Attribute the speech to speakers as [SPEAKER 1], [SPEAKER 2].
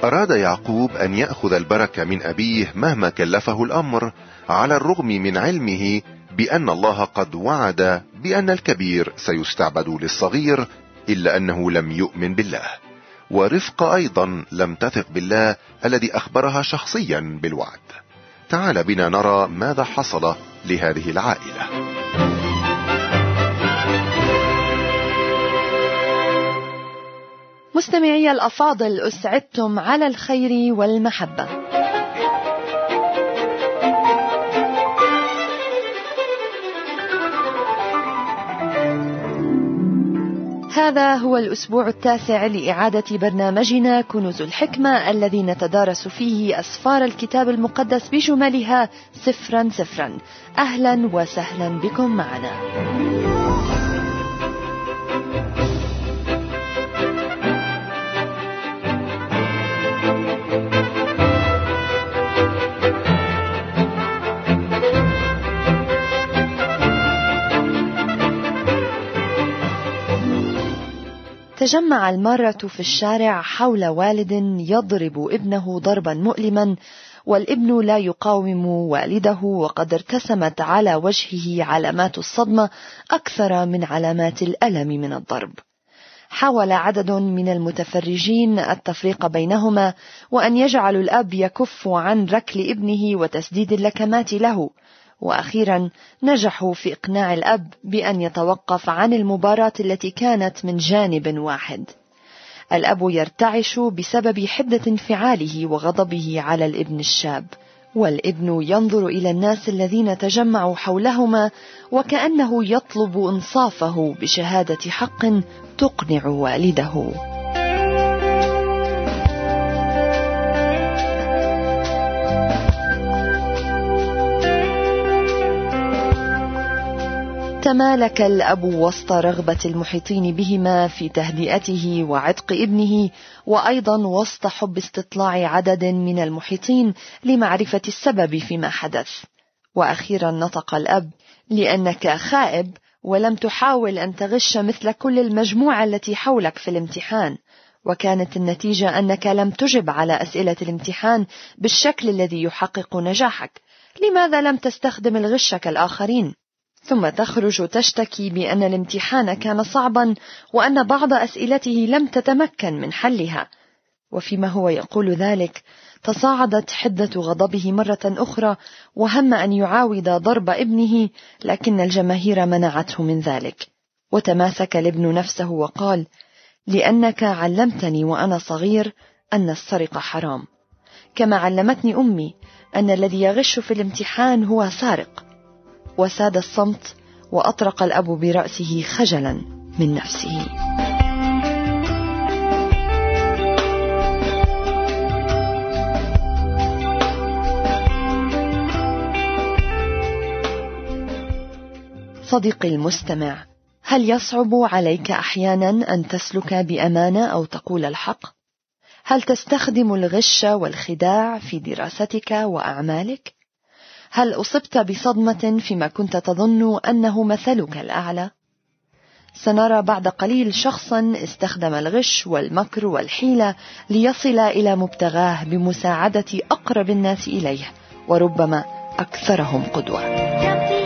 [SPEAKER 1] أراد يعقوب أن يأخذ البركة من أبيه مهما كلفه الأمر، على الرغم من علمه بأن الله قد وعد بأن الكبير سيستعبد للصغير، إلا أنه لم يؤمن بالله. ورفقة أيضا لم تثق بالله الذي أخبرها شخصيا بالوعد. تعال بنا نرى ماذا حصل لهذه العائلة.
[SPEAKER 2] مستمعي الأفاضل، أسعدتم على الخير والمحبة. هذا هو الأسبوع التاسع لإعادة برنامجنا كنوز الحكمة، الذي نتدارس فيه أسفار الكتاب المقدس بجملها سفرا سفرا. أهلا وسهلا بكم معنا. تجمع المرة في الشارع حول والد يضرب ابنه ضربا مؤلما، والابن لا يقاوم والده، وقد ارتسمت على وجهه علامات الصدمة أكثر من علامات الألم من الضرب. حاول عدد من المتفرجين التفريق بينهما، وأن يجعلوا الأب يكف عن ركل ابنه وتسديد اللكمات له، وأخيرا نجحوا في إقناع الأب بأن يتوقف عن المباراة التي كانت من جانب واحد. الأب يرتعش بسبب حدة انفعاله وغضبه على الابن الشاب، والابن ينظر إلى الناس الذين تجمعوا حولهما وكأنه يطلب إنصافه بشهادة حق تقنع والده. تمالك الأب وسط رغبة المحيطين بهما في تهدئته وعتق ابنه، وأيضا وسط حب استطلاع عدد من المحيطين لمعرفة السبب فيما حدث. وأخيرا نطق الأب: لأنك خائب ولم تحاول أن تغش مثل كل المجموعة التي حولك في الامتحان، وكانت النتيجة أنك لم تجب على أسئلة الامتحان بالشكل الذي يحقق نجاحك. لماذا لم تستخدم الغش كالآخرين؟ ثم تخرج تشتكي بأن الامتحان كان صعبا، وأن بعض أسئلته لم تتمكن من حلها. وفيما هو يقول ذلك، تصاعدت حدة غضبه مرة أخرى، وهم أن يعاود ضرب ابنه، لكن الجماهير منعته من ذلك. وتماسك الابن نفسه وقال: لأنك علمتني وأنا صغير أن السرقة حرام، كما علمتني أمي أن الذي يغش في الامتحان هو سارق. وساد الصمت، وأطرق الأب برأسه خجلا من نفسه. صديقي المستمع، هل يصعب عليك أحيانا أن تسلك بأمانة أو تقول الحق؟ هل تستخدم الغش والخداع في دراستك وأعمالك؟ هل أصبت بصدمة فيما كنت تظن أنه مثلك الأعلى؟ سنرى بعد قليل شخصا استخدم الغش والمكر والحيلة ليصل إلى مبتغاه بمساعدة أقرب الناس إليه، وربما أكثرهم قدوة.